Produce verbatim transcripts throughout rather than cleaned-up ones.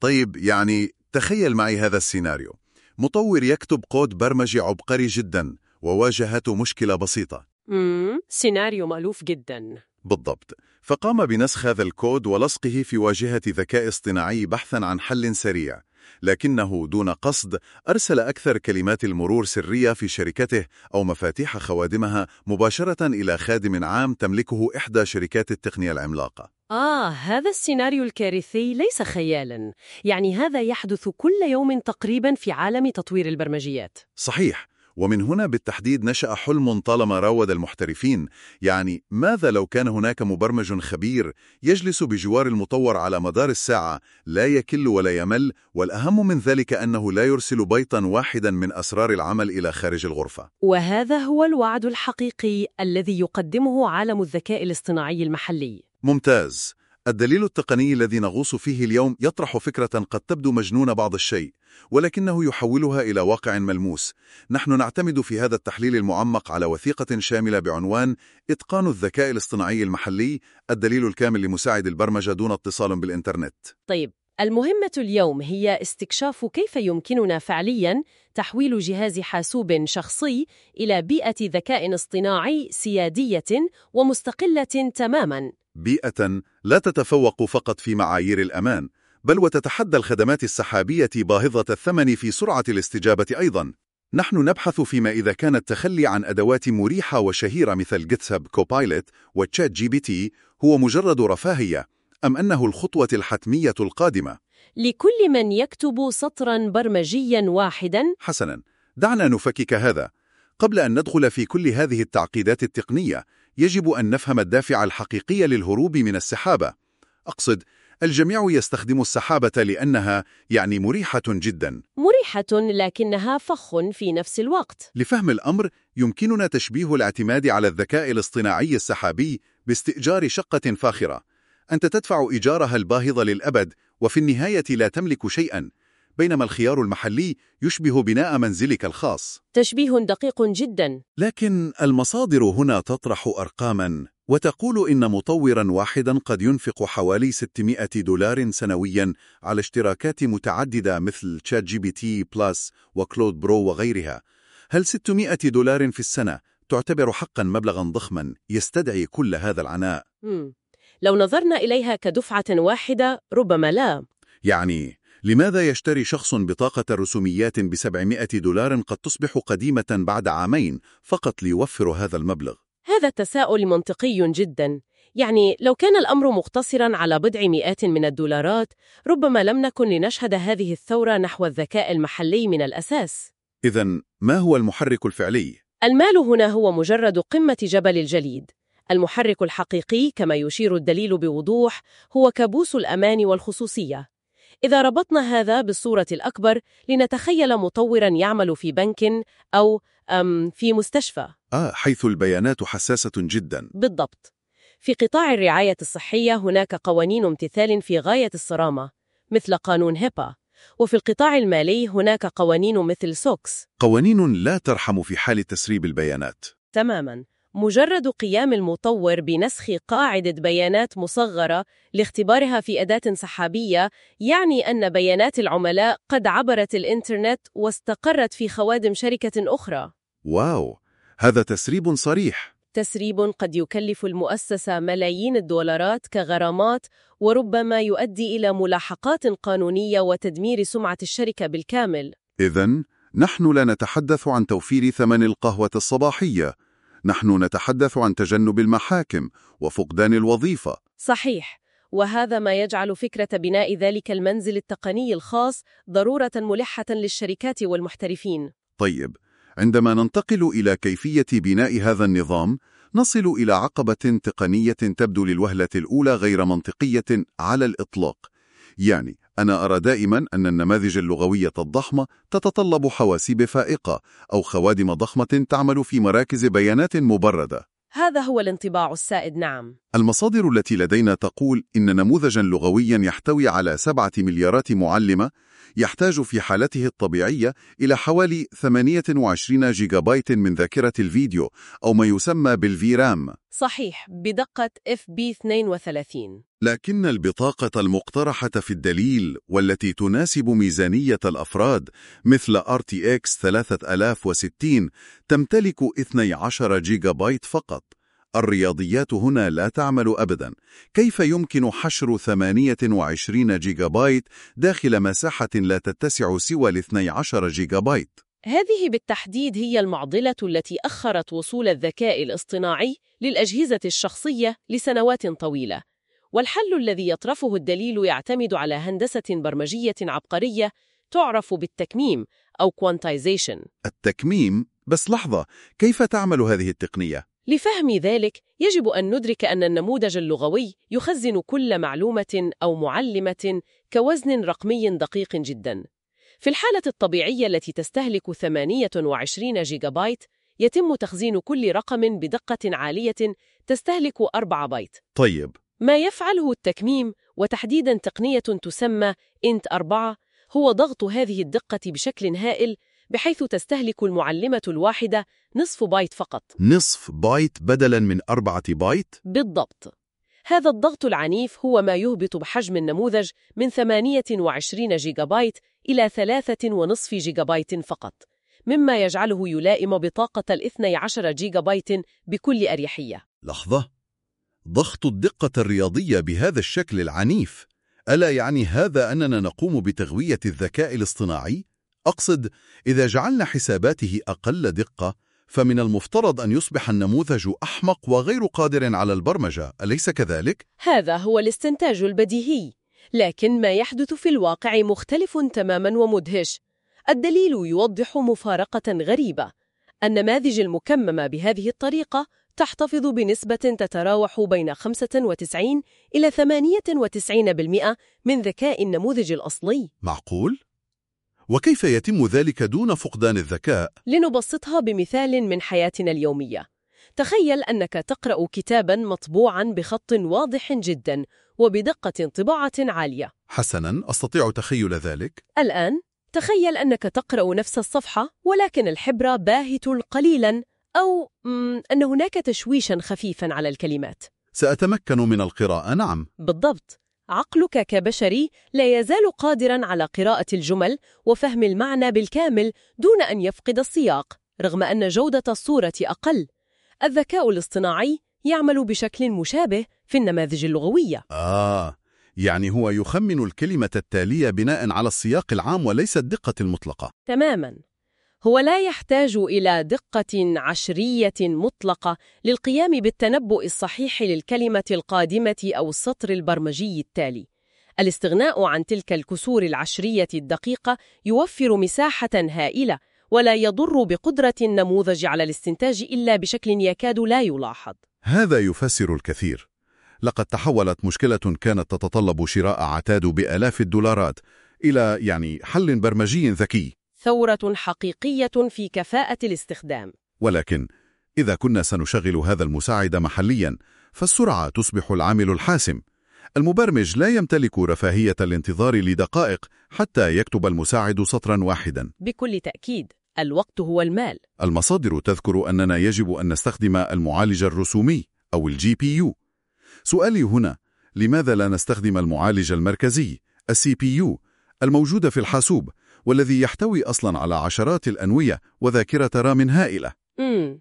طيب يعني تخيل معي هذا السيناريو. مطور يكتب كود برمجي عبقري جدا وواجهته مشكلة بسيطة. امم سيناريو مألوف جدا. بالضبط. فقام بنسخ هذا الكود ولصقه في واجهة ذكاء اصطناعي بحثا عن حل سريع، لكنه دون قصد أرسل أكثر كلمات المرور سرية في شركته أو مفاتيح خوادمها مباشرة إلى خادم عام تملكه إحدى شركات التقنية العملاقة. آه، هذا السيناريو الكارثي ليس خيالاً، يعني هذا يحدث كل يوم تقريباً في عالم تطوير البرمجيات. صحيح، ومن هنا بالتحديد نشأ حلم طالما راود المحترفين. يعني ماذا لو كان هناك مبرمج خبير يجلس بجوار المطور على مدار الساعة، لا يكل ولا يمل، والأهم من ذلك أنه لا يرسل بيطاً واحداً من أسرار العمل إلى خارج الغرفة. وهذا هو الوعد الحقيقي الذي يقدمه عالم الذكاء الاصطناعي المحلي. ممتاز. الدليل التقني الذي نغوص فيه اليوم يطرح فكرة قد تبدو مجنونة بعض الشيء، ولكنه يحولها إلى واقع ملموس. نحن نعتمد في هذا التحليل المعمق على وثيقة شاملة بعنوان إتقان الذكاء الاصطناعي المحلي، الدليل الكامل لمساعد البرمجة دون اتصال بالإنترنت. طيب، المهمة اليوم هي استكشاف كيف يمكننا فعلياً تحويل جهاز حاسوب شخصي إلى بيئة ذكاء اصطناعي سيادية ومستقلة تماماً. بيئة لا تتفوق فقط في معايير الأمان، بل وتتحدى الخدمات السحابية باهظة الثمن في سرعة الاستجابة أيضاً. نحن نبحث فيما إذا كان التخلي عن أدوات مريحة وشهيرة مثل جيتهاب كوبايلوت وتشات جي بي تي هو مجرد رفاهية، أم أنه الخطوة الحتمية القادمة. لكل من يكتب سطراً برمجياً واحداً. حسناً، دعنا نفكك هذا. قبل أن ندخل في كل هذه التعقيدات التقنية، يجب أن نفهم الدافع الحقيقي للهروب من السحابة. أقصد، الجميع يستخدم السحابة لأنها يعني مريحة جدا. مريحة لكنها فخ في نفس الوقت. لفهم الأمر يمكننا تشبيه الاعتماد على الذكاء الاصطناعي السحابي باستئجار شقة فاخرة. أنت تدفع إيجارها الباهظ للأبد وفي النهاية لا تملك شيئا، بينما الخيار المحلي يشبه بناء منزلك الخاص. تشبيه دقيق جدا. لكن المصادر هنا تطرح أرقاما وتقول إن مطورا واحدا قد ينفق حوالي ستمائة دولار سنويا على اشتراكات متعددة مثل تشات جي بي تي بلس وكلود برو وغيرها. هل ستمائة دولار في السنة تعتبر حقا مبلغا ضخما يستدعي كل هذا العناء؟ مم. لو نظرنا إليها كدفعة واحدة ربما لا. يعني لماذا يشتري شخص بطاقة رسوميات بسبعمائة دولار قد تصبح قديمة بعد عامين فقط ليوفر هذا المبلغ؟ هذا التساؤل منطقي جدا. يعني لو كان الأمر مقتصرا على بضع مئات من الدولارات ربما لم نكن لنشهد هذه الثورة نحو الذكاء المحلي من الأساس. إذن ما هو المحرك الفعلي؟ المال هنا هو مجرد قمة جبل الجليد. المحرك الحقيقي كما يشير الدليل بوضوح هو كابوس الأمان والخصوصية. إذا ربطنا هذا بالصورة الأكبر لنتخيل مطوراً يعمل في بنك أو أم في مستشفى. آه، حيث البيانات حساسة جدا. بالضبط. في قطاع الرعاية الصحية هناك قوانين امتثال في غاية الصرامة مثل قانون هيبا، وفي القطاع المالي هناك قوانين مثل سوكس. قوانين لا ترحم في حال تسريب البيانات. تماماً. مجرد قيام المطور بنسخ قاعدة بيانات مصغرة لاختبارها في أداة سحابية يعني أن بيانات العملاء قد عبرت الإنترنت واستقرت في خوادم شركة أخرى. واو، هذا تسريب صريح. تسريب قد يكلف المؤسسة ملايين الدولارات كغرامات وربما يؤدي إلى ملاحقات قانونية وتدمير سمعة الشركة بالكامل. إذن نحن لا نتحدث عن توفير ثمن القهوة الصباحية، نحن نتحدث عن تجنب المحاكم وفقدان الوظيفة. صحيح، وهذا ما يجعل فكرة بناء ذلك المنزل التقني الخاص ضرورة ملحة للشركات والمحترفين. طيب، عندما ننتقل إلى كيفية بناء هذا النظام، نصل إلى عقبة تقنية تبدو للوهلة الأولى غير منطقية على الإطلاق. يعني أنا أرى دائما أن النماذج اللغوية الضخمة تتطلب حواسيب فائقة أو خوادم ضخمة تعمل في مراكز بيانات مبردة. هذا هو الانطباع السائد. نعم. المصادر التي لدينا تقول إن نموذجا لغويا يحتوي على سبعة مليارات معلمة يحتاج في حالته الطبيعية إلى حوالي ثمانية وعشرين جيجا بايت من ذاكرة الفيديو أو ما يسمى بالفيرام. صحيح، بدقة إف بي اثنين وثلاثين. لكن البطاقة المقترحة في الدليل والتي تناسب ميزانية الأفراد مثل آر تي إكس ثلاثة آلاف وستين تمتلك اثني عشر جيجا بايت فقط. الرياضيات هنا لا تعمل أبدا. كيف يمكن حشر ثمانية وعشرين جيجا بايت داخل مساحة لا تتسع سوى الاثني عشر جيجا بايت؟ هذه بالتحديد هي المعضلة التي أخرت وصول الذكاء الاصطناعي للأجهزة الشخصية لسنوات طويلة، والحل الذي يطرحه الدليل يعتمد على هندسة برمجية عبقرية تعرف بالتكميم أو quantization. التكميم؟ بس لحظة، كيف تعمل هذه التقنية؟ لفهم ذلك يجب أن ندرك أن النموذج اللغوي يخزن كل معلومة أو معلمة كوزن رقمي دقيق جدا. في الحالة الطبيعية التي تستهلك ثمانية وعشرين جيجا بايت يتم تخزين كل رقم بدقة عالية تستهلك أربعة بايت. طيب، ما يفعله التكميم وتحديدا تقنية تسمى إنت أربعة هو ضغط هذه الدقة بشكل هائل بحيث تستهلك المعلمة الواحدة نصف بايت فقط. نصف بايت بدلاً من أربعة بايت؟ بالضبط. هذا الضغط العنيف هو ما يهبط بحجم النموذج من ثمانية وعشرين جيجا بايت إلى ثلاثة ونصف جيجا بايت فقط، مما يجعله يلائم بطاقة الاثني عشر جيجا بايت بكل أريحية. لحظة، ضغط الدقة الرياضية بهذا الشكل العنيف، ألا يعني هذا أننا نقوم بتغوية الذكاء الاصطناعي؟ أقصد، إذا جعلنا حساباته أقل دقة، فمن المفترض أن يصبح النموذج أحمق وغير قادر على البرمجة، أليس كذلك؟ هذا هو الاستنتاج البديهي، لكن ما يحدث في الواقع مختلف تماماً ومدهش. الدليل يوضح مفارقة غريبة. النماذج المكممة بهذه الطريقة تحتفظ بنسبة تتراوح بين خمسة وتسعين إلى ثمانية وتسعين بالمئة من ذكاء النموذج الأصلي. معقول؟ وكيف يتم ذلك دون فقدان الذكاء؟ لنبسطها بمثال من حياتنا اليومية. تخيل أنك تقرأ كتاباً مطبوعاً بخط واضح جداً وبدقة طباعة عالية. حسناً، أستطيع تخيل ذلك. الآن تخيل أنك تقرأ نفس الصفحة ولكن الحبر باهت قليلاً، أو أن هناك تشويشاً خفيفاً على الكلمات. سأتمكن من القراءة، نعم. بالضبط. عقلك كبشري لا يزال قادراً على قراءة الجمل وفهم المعنى بالكامل دون أن يفقد السياق، رغم أن جودة الصورة أقل. الذكاء الاصطناعي يعمل بشكل مشابه في النماذج اللغوية. آه، يعني هو يخمن الكلمة التالية بناء على السياق العام وليس الدقة المطلقة. تماماً. هو لا يحتاج إلى دقة عشرية مطلقة للقيام بالتنبؤ الصحيح للكلمة القادمة أو السطر البرمجي التالي. الاستغناء عن تلك الكسور العشرية الدقيقة يوفر مساحة هائلة، ولا يضر بقدرة النموذج على الاستنتاج إلا بشكل يكاد لا يلاحظ. هذا يفسر الكثير. لقد تحولت مشكلة كانت تتطلب شراء عتاد بآلاف الدولارات إلى يعني حل برمجي ذكي. ثورة حقيقية في كفاءة الاستخدام. ولكن إذا كنا سنشغل هذا المساعد محلياً، فالسرعة تصبح العامل الحاسم. المبرمج لا يمتلك رفاهية الانتظار لدقائق حتى يكتب المساعد سطراً واحداً. بكل تأكيد، الوقت هو المال. المصادر تذكر أننا يجب أن نستخدم المعالج الرسومي أو الجي بي يو. سؤالي هنا، لماذا لا نستخدم المعالج المركزي السي بي يو الموجود في الحاسوب، والذي يحتوي أصلاً على عشرات الأنوية وذاكرة رام هائلة؟ مم.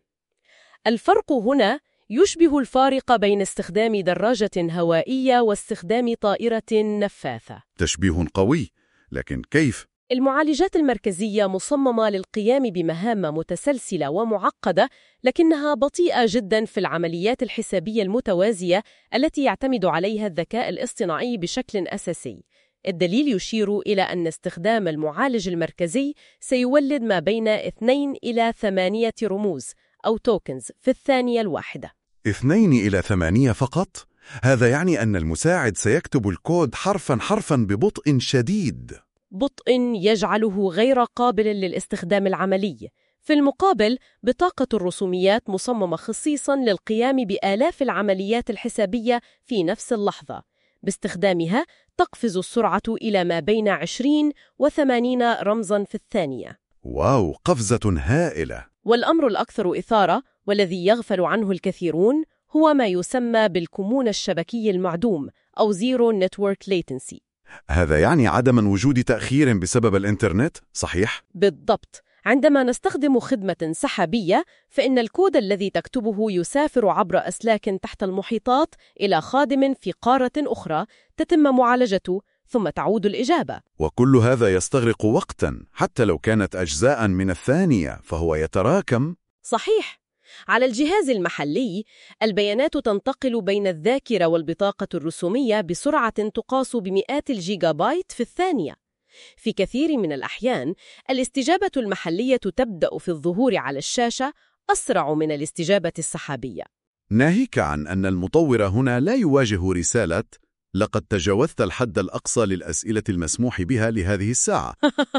الفرق هنا يشبه الفارق بين استخدام دراجة هوائية واستخدام طائرة نفاثة. تشبيه قوي، لكن كيف؟ المعالجات المركزية مصممة للقيام بمهام متسلسلة ومعقدة، لكنها بطيئة جداً في العمليات الحسابية المتوازية التي يعتمد عليها الذكاء الاصطناعي بشكل أساسي. الدليل يشير إلى أن استخدام المعالج المركزي سيولد ما بين اثنين إلى ثمانية رموز أو توكنز في الثانية الواحدة. اثنين إلى ثمانية فقط؟ هذا يعني أن المساعد سيكتب الكود حرفاً حرفاً ببطء شديد. بطء يجعله غير قابل للاستخدام العملي. في المقابل، بطاقة الرسوميات مصممة خصيصاً للقيام بآلاف العمليات الحسابية في نفس اللحظة. باستخدامها تقفز السرعة إلى ما بين عشرين وثمانين رمزاً في الثانية. واو، قفزة هائلة. والأمر الأكثر إثارة والذي يغفل عنه الكثيرون هو ما يسمى بالكمون الشبكي المعدوم أو Zero Network Latency. هذا يعني عدم وجود تأخير بسبب الإنترنت، صحيح؟ بالضبط. عندما نستخدم خدمة سحابية، فإن الكود الذي تكتبه يسافر عبر أسلاك تحت المحيطات إلى خادم في قارة أخرى، تتم معالجته، ثم تعود الإجابة. وكل هذا يستغرق وقتاً، حتى لو كانت أجزاء من الثانية فهو يتراكم. صحيح. على الجهاز المحلي، البيانات تنتقل بين الذاكرة والبطاقة الرسومية بسرعة تقاس بمئات الجيجابايت في الثانية. في كثير من الأحيان، الاستجابة المحلية تبدأ في الظهور على الشاشة أسرع من الاستجابة السحابية. ناهيك عن أن المطور هنا لا يواجه رسالة لقد تجاوزت الحد الأقصى للأسئلة المسموح بها لهذه الساعة.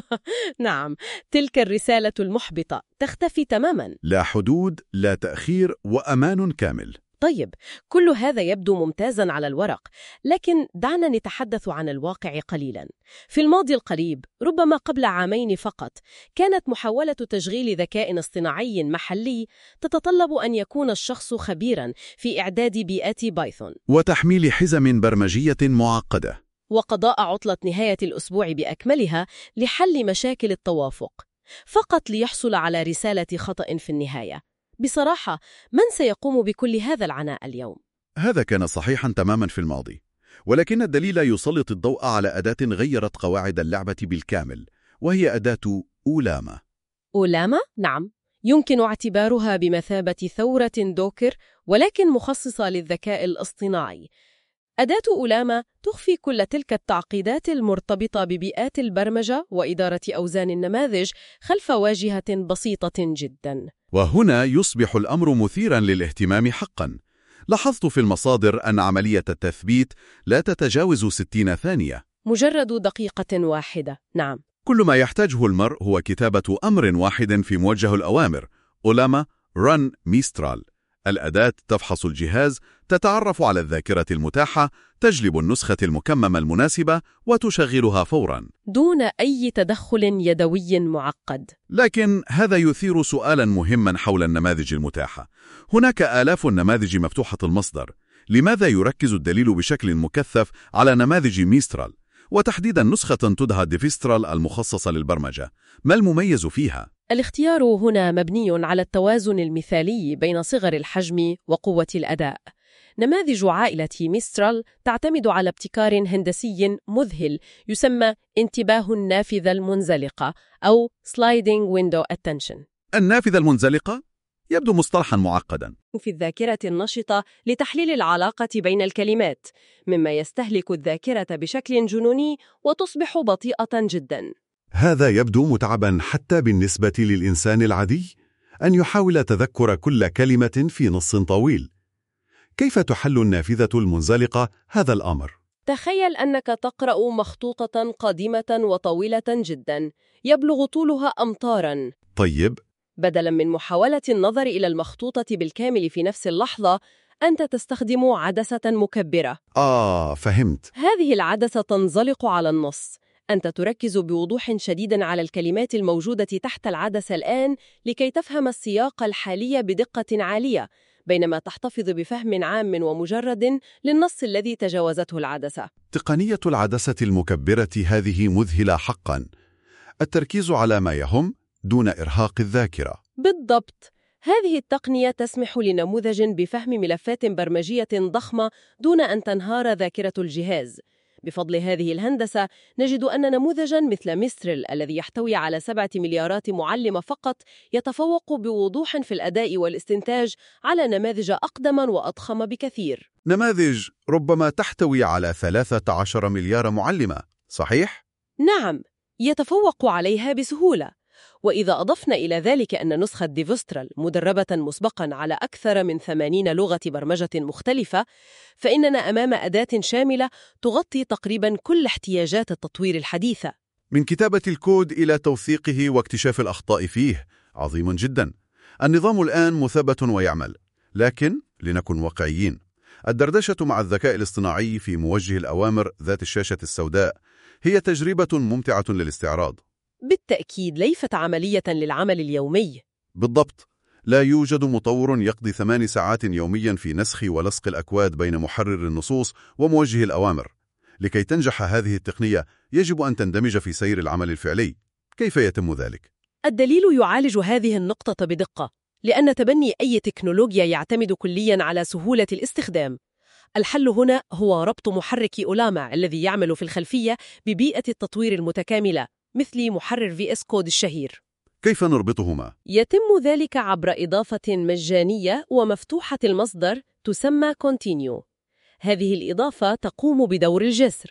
نعم، تلك الرسالة المحبطة تختفي تماماً. لا حدود، لا تأخير، وأمان كامل. طيب، كل هذا يبدو ممتازاً على الورق، لكن دعنا نتحدث عن الواقع قليلاً. في الماضي القريب، ربما قبل عامين فقط، كانت محاولة تشغيل ذكاء اصطناعي محلي تتطلب أن يكون الشخص خبيراً في إعداد بيئات بايثون وتحميل حزم برمجية معقدة، وقضاء عطلة نهاية الأسبوع بأكملها لحل مشاكل التوافق، فقط ليحصل على رسالة خطأ في النهاية. بصراحة، من سيقوم بكل هذا العناء اليوم؟ هذا كان صحيحاً تماماً في الماضي، ولكن الدليل يسلط الضوء على أداة غيرت قواعد اللعبة بالكامل، وهي أداة أولاما. أولاما؟ نعم، يمكن اعتبارها بمثابة ثورة دوكر، ولكن مخصصة للذكاء الاصطناعي. أداة أولاما تخفي كل تلك التعقيدات المرتبطة ببيئات البرمجة وإدارة أوزان النماذج خلف واجهة بسيطة جداً. وهنا يصبح الأمر مثيراً للاهتمام حقاً. لاحظت في المصادر أن عملية التثبيت لا تتجاوز ستين ثانية. مجرد دقيقة واحدة، نعم. كل ما يحتاجه المرء هو كتابة أمر واحد في موجه الأوامر: أولاما run ميسترال. الأداة تفحص الجهاز، تتعرف على الذاكرة المتاحة، تجلب النسخة المكممة المناسبة وتشغلها فوراً دون أي تدخل يدوي معقد. لكن هذا يثير سؤالاً مهماً حول النماذج المتاحة. هناك آلاف النماذج مفتوحة المصدر. لماذا يركز الدليل بشكل مكثف على نماذج ميسترال، وتحديداً نسخة تدعى ديفيسترال المخصصة للبرمجة؟ ما المميز فيها؟ الاختيار هنا مبني على التوازن المثالي بين صغر الحجم وقوة الأداء. نماذج عائلة ميسترال تعتمد على ابتكار هندسي مذهل يسمى انتباه النافذة المنزلقة أو Sliding Window Attention. النافذة المنزلقة يبدو مصطلحاً معقداً. في الذاكرة النشطة لتحليل العلاقة بين الكلمات، مما يستهلك الذاكرة بشكل جنوني وتصبح بطيئة جداً. هذا يبدو متعباً حتى بالنسبة للإنسان العادي، أن يحاول تذكر كل كلمة في نص طويل. كيف تحل النافذة المنزلقة هذا الأمر؟ تخيل أنك تقرأ مخطوطة قديمة وطويلة جداً، يبلغ طولها أمتاراً. طيب. بدلاً من محاولة النظر إلى المخطوطة بالكامل في نفس اللحظة، أنت تستخدم عدسة مكبرة. آه، فهمت. هذه العدسة تنزلق على النص. أنت تركز بوضوح شديد على الكلمات الموجودة تحت العدسة الآن لكي تفهم السياق الحالي بدقة عالية، بينما تحتفظ بفهم عام ومجرد للنص الذي تجاوزته العدسة. تقنية العدسة المكبرة هذه مذهلة حقاً. التركيز على ما يهم دون إرهاق الذاكرة. بالضبط. هذه التقنية تسمح لنموذج بفهم ملفات برمجية ضخمة دون أن تنهار ذاكرة الجهاز. بفضل هذه الهندسة، نجد أن نموذجاً مثل ميسترال الذي يحتوي على سبعة مليارات معلمة فقط يتفوق بوضوح في الأداء والاستنتاج على نماذج أقدم وأضخم بكثير. نماذج ربما تحتوي على ثلاثة عشر مليار معلمة، صحيح؟ نعم، يتفوق عليها بسهولة. وإذا أضفنا إلى ذلك أن نسخة ديفيسترال مدربة مسبقاً على أكثر من ثمانين لغة برمجة مختلفة، فإننا أمام أداة شاملة تغطي تقريباً كل احتياجات التطوير الحديثة. من كتابة الكود إلى توثيقه واكتشاف الأخطاء فيه. عظيم جداً. النظام الآن مثبت ويعمل، لكن لنكن واقعيين. الدردشة مع الذكاء الاصطناعي في موجه الأوامر ذات الشاشة السوداء هي تجربة ممتعة للاستعراض. بالتأكيد ليست عملية للعمل اليومي. بالضبط، لا يوجد مطور يقضي ثمان ساعات يوميا في نسخ ولصق الأكواد بين محرر النصوص وموجه الأوامر. لكي تنجح هذه التقنية يجب أن تندمج في سير العمل الفعلي. كيف يتم ذلك؟ الدليل يعالج هذه النقطة بدقة، لأن تبني أي تكنولوجيا يعتمد كلياً على سهولة الاستخدام. الحل هنا هو ربط محرك أولاما الذي يعمل في الخلفية ببيئة التطوير المتكاملة مثل محرر في إس كود الشهير. كيف نربطهما؟ يتم ذلك عبر إضافة مجانية ومفتوحة المصدر تسمى Continue. هذه الإضافة تقوم بدور الجسر،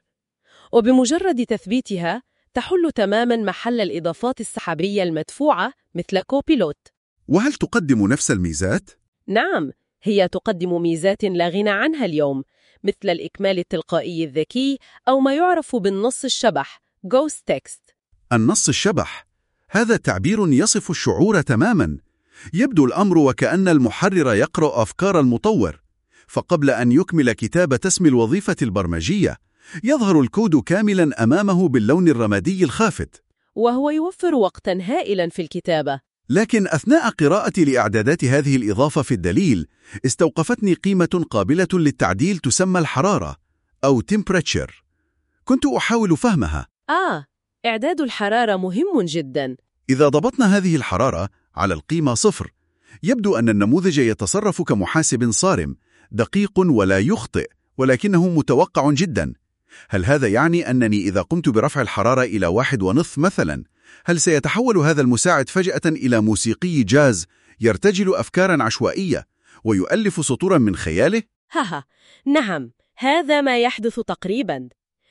وبمجرد تثبيتها تحل تماماً محل الإضافات السحابية المدفوعة مثل كوبيلوت. وهل تقدم نفس الميزات؟ نعم، هي تقدم ميزات لا غنى عنها اليوم، مثل الإكمال التلقائي الذكي أو ما يعرف بالنص الشبح Ghost Text. النص الشبح، هذا تعبير يصف الشعور تماماً. يبدو الأمر وكأن المحرر يقرأ أفكار المطور، فقبل أن يكمل كتابة اسم الوظيفة البرمجية يظهر الكود كاملاً أمامه باللون الرمادي الخافت، وهو يوفر وقتاً هائلاً في الكتابة. لكن أثناء قراءتي لإعدادات هذه الإضافة في الدليل استوقفتني قيمة قابلة للتعديل تسمى الحرارة أو temperature. كنت أحاول فهمها. آه، إعداد الحرارة مهم جداً. إذا ضبطنا هذه الحرارة على القيمة صفر يبدو أن النموذج يتصرف كمحاسب صارم دقيق ولا يخطئ، ولكنه متوقع جداً. هل هذا يعني أنني إذا قمت برفع الحرارة إلى واحد ونصف مثلاً، هل سيتحول هذا المساعد فجأة إلى موسيقي جاز يرتجل أفكاراً عشوائية ويؤلف سطوراً من خياله؟ هاها، نعم، هذا ما يحدث تقريباً.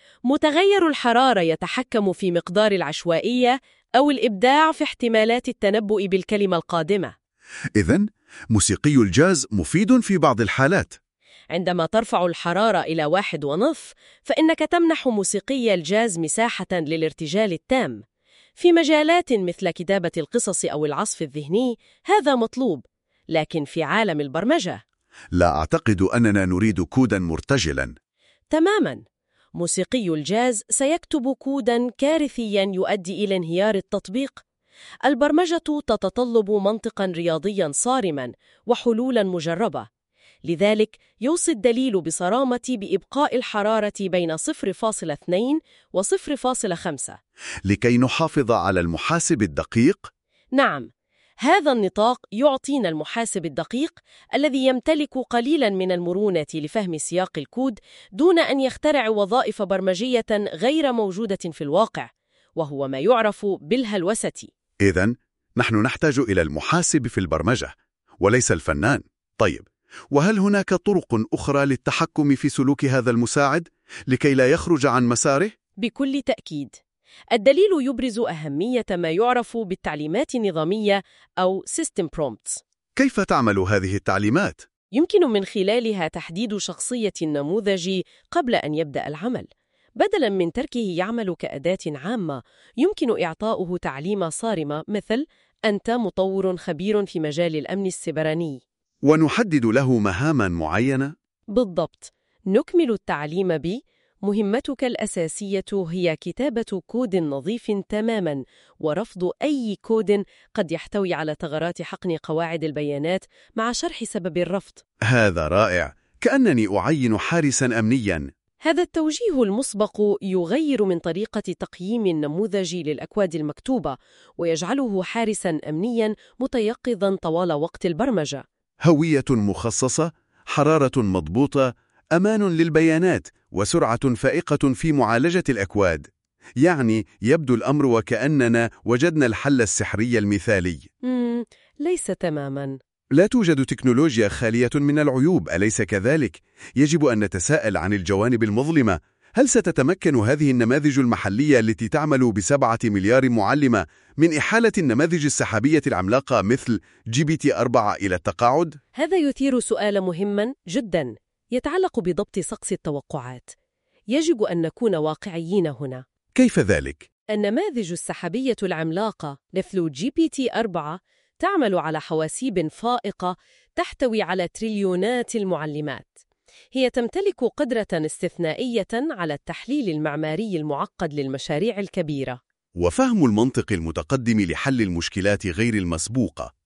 متغير الحرارة يتحكم في مقدار العشوائية أو الإبداع في احتمالات التنبؤ بالكلمة القادمة. إذن موسيقي الجاز مفيد في بعض الحالات. عندما ترفع الحرارة إلى واحد ونصف فإنك تمنح موسيقي الجاز مساحة للارتجال التام. في مجالات مثل كتابة القصص أو العصف الذهني هذا مطلوب، لكن في عالم البرمجة لا أعتقد أننا نريد كوداً مرتجلاً. تماماً. موسيقي الجاز سيكتب كوداً كارثياً يؤدي إلى انهيار التطبيق. البرمجة تتطلب منطقاً رياضياً صارماً وحلولاً مجربة. لذلك يوصي الدليل بصرامة بإبقاء الحرارة بين صفر فاصلة اثنين و صفر فاصلة خمسة لكي نحافظ على المحاسب الدقيق. نعم، هذا النطاق يعطينا المحاسب الدقيق الذي يمتلك قليلاً من المرونة لفهم سياق الكود دون أن يخترع وظائف برمجية غير موجودة في الواقع، وهو ما يعرف بالهلوسة. إذن نحن نحتاج إلى المحاسب في البرمجة وليس الفنان. طيب، وهل هناك طرق أخرى للتحكم في سلوك هذا المساعد لكي لا يخرج عن مساره؟ بكل تأكيد. الدليل يبرز أهمية ما يعرف بالتعليمات النظامية أو System Prompts. كيف تعمل هذه التعليمات؟ يمكن من خلالها تحديد شخصية النموذج قبل أن يبدأ العمل. بدلاً من تركه يعمل كأداة عامة، يمكن إعطاؤه تعليمة صارمة مثل أنت مطور خبير في مجال الأمن السيبراني، ونحدد له مهاماً معينة. بالضبط. نكمل التعليم ب مهمتك الأساسية هي كتابة كود نظيف تماماً ورفض أي كود قد يحتوي على ثغرات حقن قواعد البيانات مع شرح سبب الرفض. هذا رائع، كأنني أعين حارساً أمنياً. هذا التوجيه المسبق يغير من طريقة تقييم النموذج للأكواد المكتوبة ويجعله حارساً أمنياً متيقظاً طوال وقت البرمجة. هوية مخصصة، حرارة مضبوطة، أمان للبيانات، وسرعة فائقة في معالجة الأكواد. يعني يبدو الأمر وكأننا وجدنا الحل السحري المثالي. مم، ليس تماماً. لا توجد تكنولوجيا خالية من العيوب، أليس كذلك؟ يجب أن نتساءل عن الجوانب المظلمة. هل ستتمكن هذه النماذج المحلية التي تعمل بسبعة مليار معلمة من إحالة النماذج السحابية العملاقة مثل جي بي تي أربعة إلى التقاعد؟ هذا يثير سؤال مهماً جداً يتعلق بضبط سقف التوقعات. يجب أن نكون واقعيين هنا. كيف ذلك؟ النماذج السحابية العملاقة مثل جي بي تي أربعة تعمل على حواسيب فائقة تحتوي على تريليونات المعلمات. هي تمتلك قدرة استثنائية على التحليل المعماري المعقد للمشاريع الكبيرة وفهم المنطق المتقدم لحل المشكلات غير المسبوقة.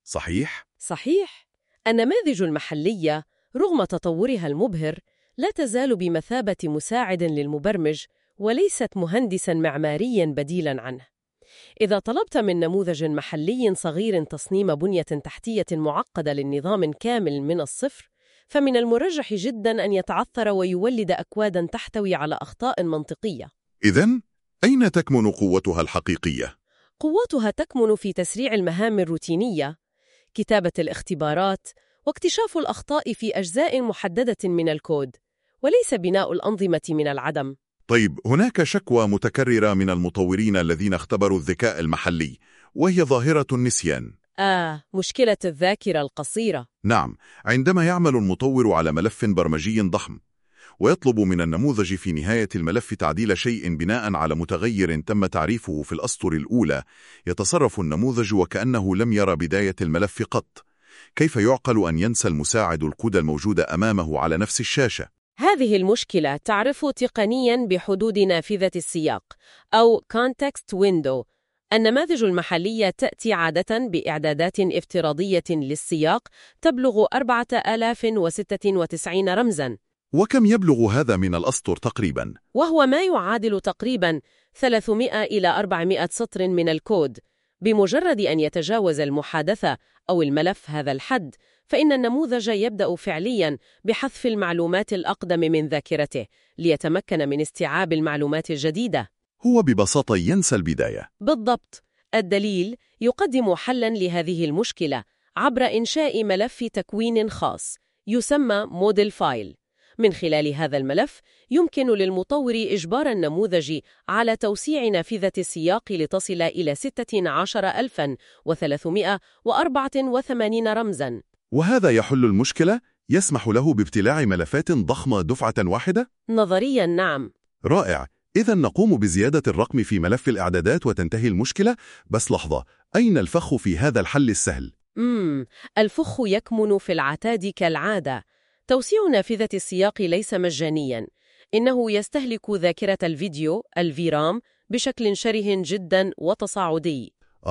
صحيح؟ صحيح. النماذج المحلية رغم تطورها المبهر لا تزال بمثابة مساعد للمبرمج وليست مهندساً معمارياً بديلاً عنه. إذا طلبت من نموذج محلي صغير تصميم بنية تحتية معقدة للنظام كامل من الصفر، فمن المرجح جداً أن يتعثر ويولد أكواداً تحتوي على أخطاء منطقية. إذن، أين تكمن قوتها الحقيقية؟ قوتها تكمن في تسريع المهام الروتينية، كتابة الاختبارات، واكتشاف الأخطاء في أجزاء محددة من الكود، وليس بناء الأنظمة من العدم. طيب، هناك شكوى متكررة من المطورين الذين اختبروا الذكاء المحلي، وهي ظاهرة النسيان. آه، مشكلة الذاكرة القصيرة. نعم، عندما يعمل المطور على ملف برمجي ضخم ويطلب من النموذج في نهاية الملف تعديل شيء بناء على متغير تم تعريفه في الأسطر الأولى، يتصرف النموذج وكأنه لم يرى بداية الملف قط. كيف يعقل أن ينسى المساعد الكود الموجود أمامه على نفس الشاشة؟ هذه المشكلة تعرف تقنياً بحدود نافذة السياق أو context window. النماذج المحلية تأتي عادة بإعدادات افتراضية للسياق تبلغ أربعة آلاف وستة وتسعين رمزاً. وكم يبلغ هذا من الأسطر تقريباً؟ وهو ما يعادل تقريباً ثلاثمائة إلى أربعمائة سطر من الكود. بمجرد أن يتجاوز المحادثة أو الملف هذا الحد، فإن النموذج يبدأ فعلياً بحذف المعلومات الأقدم من ذاكرته ليتمكن من استيعاب المعلومات الجديدة. هو ببساطة ينسى البداية. بالضبط. الدليل يقدم حلاً لهذه المشكلة عبر إنشاء ملف تكوين خاص يسمى موديل فايل. من خلال هذا الملف يمكن للمطور إجبار النموذج على توسيع نافذة السياق لتصل إلى ستة عشر ألفاً وثلاثمائة وأربعة وثمانين رمزاً. وهذا يحل المشكلة؟ يسمح له بابتلاع ملفات ضخمة دفعة واحدة؟ نظرياً نعم. رائع. إذا نقوم بزيادة الرقم في ملف الإعدادات وتنتهي المشكلة. بس لحظة، أين الفخ في هذا الحل السهل؟ مم. الفخ يكمن في العتاد كالعادة. توسيع نافذة السياق ليس مجانياً. إنه يستهلك ذاكرة الفيديو الفيرام بشكل شره جداً وتصاعدي.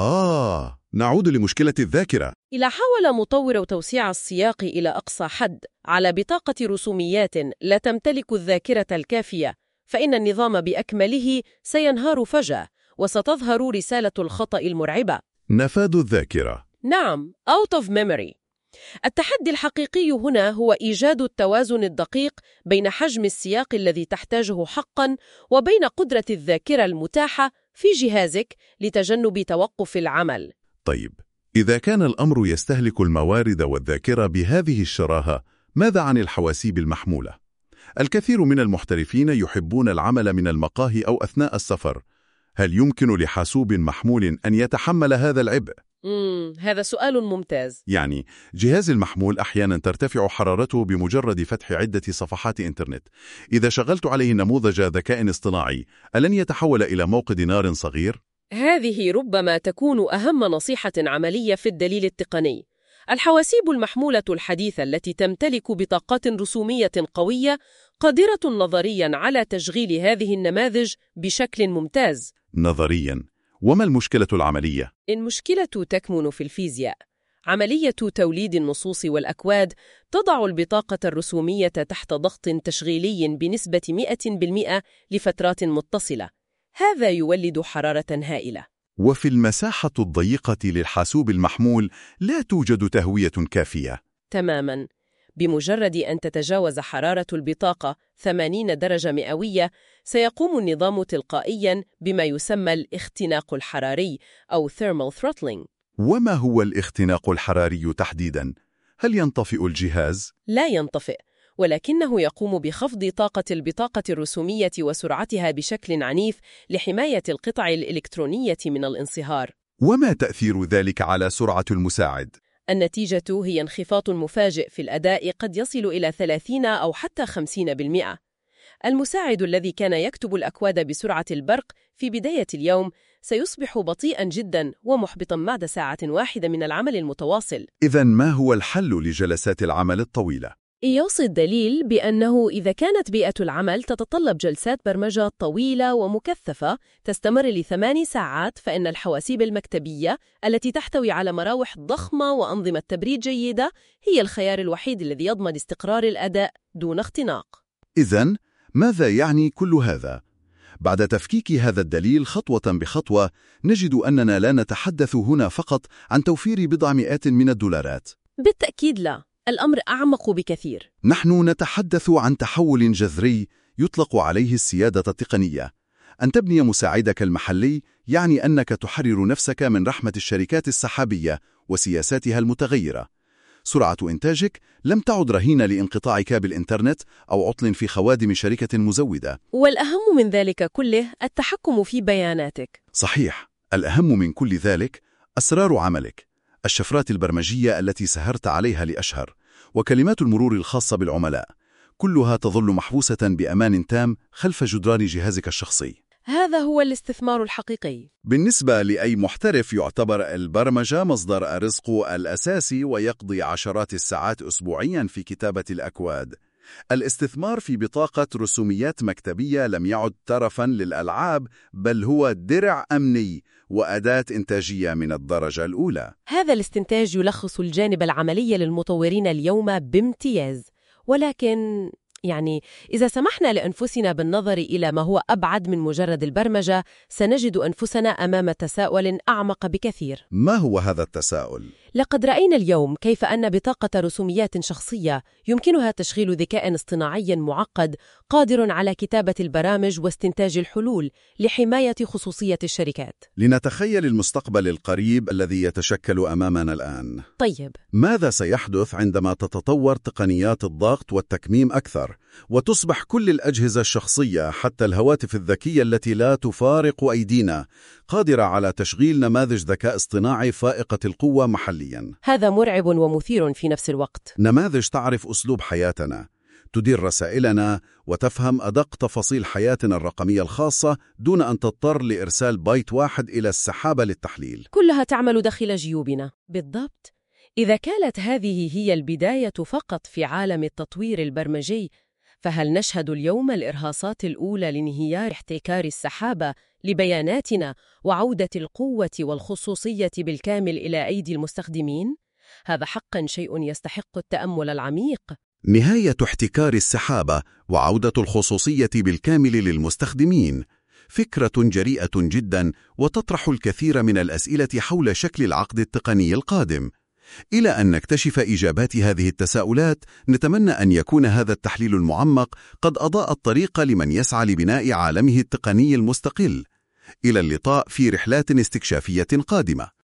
آه، نعود لمشكلة الذاكرة. إذا حاول مطور توسيع السياق إلى أقصى حد على بطاقة رسوميات لا تمتلك الذاكرة الكافية، فإن النظام بأكمله سينهار فجأة وستظهر رسالة الخطأ المرعبة: نفاذ الذاكرة. نعم، out of memory. التحدي الحقيقي هنا هو إيجاد التوازن الدقيق بين حجم السياق الذي تحتاجه حقاً وبين قدرة الذاكرة المتاحة في جهازك لتجنب توقف العمل. طيب، إذا كان الأمر يستهلك الموارد والذاكرة بهذه الشراهة، ماذا عن الحواسيب المحمولة؟ الكثير من المحترفين يحبون العمل من المقاهي أو أثناء السفر. هل يمكن لحاسوب محمول أن يتحمل هذا العبء؟ مم، هذا سؤال ممتاز. يعني جهاز المحمول أحيانا ترتفع حرارته بمجرد فتح عدة صفحات إنترنت. إذا شغلت عليه نموذج ذكاء اصطناعي، ألن يتحول إلى موقد نار صغير؟ هذه ربما تكون أهم نصيحة عملية في الدليل التقني. الحواسيب المحمولة الحديثة التي تمتلك بطاقات رسومية قوية قادرة نظرياً على تشغيل هذه النماذج بشكل ممتاز. نظرياً؟ وما المشكلة العملية؟ المشكلة تكمن في الفيزياء. عملية توليد النصوص والأكواد تضع البطاقة الرسومية تحت ضغط تشغيلي بنسبة مئة بالمئة لفترات متصلة. هذا يولد حرارة هائلة. وفي المساحة الضيقة للحاسوب المحمول لا توجد تهوية كافية. تماماً. بمجرد أن تتجاوز حرارة البطاقة ثمانين درجة مئوية، سيقوم النظام تلقائياً بما يسمى الاختناق الحراري أو thermal throttling. وما هو الاختناق الحراري تحديداً؟ هل ينطفئ الجهاز؟ لا ينطفئ، ولكنه يقوم بخفض طاقة البطاقة الرسومية وسرعتها بشكل عنيف لحماية القطع الإلكترونية من الانصهار. وما تأثير ذلك على سرعة المساعد؟ النتيجة هي انخفاض مفاجئ في الأداء قد يصل إلى ثلاثين أو حتى خمسين بالمئة. المساعد الذي كان يكتب الأكواد بسرعة البرق في بداية اليوم سيصبح بطيئاً جداً ومحبطاً بعد ساعة واحدة من العمل المتواصل. إذن ما هو الحل لجلسات العمل الطويلة؟ يوصي الدليل بأنه إذا كانت بيئة العمل تتطلب جلسات برمجة طويلة ومكثفة تستمر لثماني ساعات، فإن الحواسيب المكتبية التي تحتوي على مراوح ضخمة وأنظمة تبريد جيدة هي الخيار الوحيد الذي يضمن استقرار الأداء دون اختناق. إذن ماذا يعني كل هذا؟ بعد تفكيك هذا الدليل خطوة بخطوة نجد أننا لا نتحدث هنا فقط عن توفير بضع مئات من الدولارات. بالتأكيد لا، الأمر أعمق بكثير. نحن نتحدث عن تحول جذري يطلق عليه السيادة التقنية. أن تبني مساعدك المحلي يعني أنك تحرر نفسك من رحمة الشركات السحابية وسياساتها المتغيرة. سرعة إنتاجك لم تعد رهينة لانقطاع كابل إنترنت أو عطل في خوادم شركة مزودة. والأهم من ذلك كله التحكم في بياناتك. صحيح، الأهم من كل ذلك أسرار عملك، الشفرات البرمجية التي سهرت عليها لأشهر، وكلمات المرور الخاصة بالعملاء، كلها تظل محبوسة بأمان تام خلف جدران جهازك الشخصي. هذا هو الاستثمار الحقيقي. بالنسبة لأي محترف يعتبر البرمجة مصدر الرزق الأساسي ويقضي عشرات الساعات أسبوعياً في كتابة الأكواد. الاستثمار في بطاقة رسوميات مكتبية لم يعد ترفاً للألعاب، بل هو درع أمني وأداة إنتاجية من الدرجة الأولى. هذا الاستنتاج يلخص الجانب العملي للمطورين اليوم بامتياز، ولكن يعني إذا سمحنا لأنفسنا بالنظر إلى ما هو أبعد من مجرد البرمجة سنجد أنفسنا أمام تساؤل أعمق بكثير. ما هو هذا التساؤل؟ لقد رأينا اليوم كيف أن بطاقة رسوميات شخصية يمكنها تشغيل ذكاء اصطناعي معقد قادر على كتابة البرامج واستنتاج الحلول لحماية خصوصية الشركات. لنتخيل المستقبل القريب الذي يتشكل أمامنا الآن. طيب، ماذا سيحدث عندما تتطور تقنيات الضغط والتكميم أكثر، وتصبح كل الأجهزة الشخصية حتى الهواتف الذكية التي لا تفارق أيدينا قادرة على تشغيل نماذج ذكاء اصطناعي فائقة القوة محلياً؟ هذا مرعب ومثير في نفس الوقت. نماذج تعرف أسلوب حياتنا، تدير رسائلنا وتفهم أدق تفاصيل حياتنا الرقمية الخاصة دون أن تضطر لإرسال بايت واحد إلى السحابة للتحليل. كلها تعمل داخل جيوبنا. بالضبط. إذا كانت هذه هي البداية فقط في عالم التطوير البرمجي، فهل نشهد اليوم الإرهاصات الأولى لانهيار احتكار السحابة لبياناتنا وعودة القوة والخصوصية بالكامل إلى أيدي المستخدمين؟ هذا حقاً شيء يستحق التأمل العميق. نهاية احتكار السحابة وعودة الخصوصية بالكامل للمستخدمين فكرة جريئة جداً وتطرح الكثير من الأسئلة حول شكل العقد التقني القادم. إلى أن نكتشف إجابات هذه التساؤلات نتمنى أن يكون هذا التحليل المعمق قد أضاء الطريق لمن يسعى لبناء عالمه التقني المستقل. إلى اللقاء في رحلات استكشافية قادمة.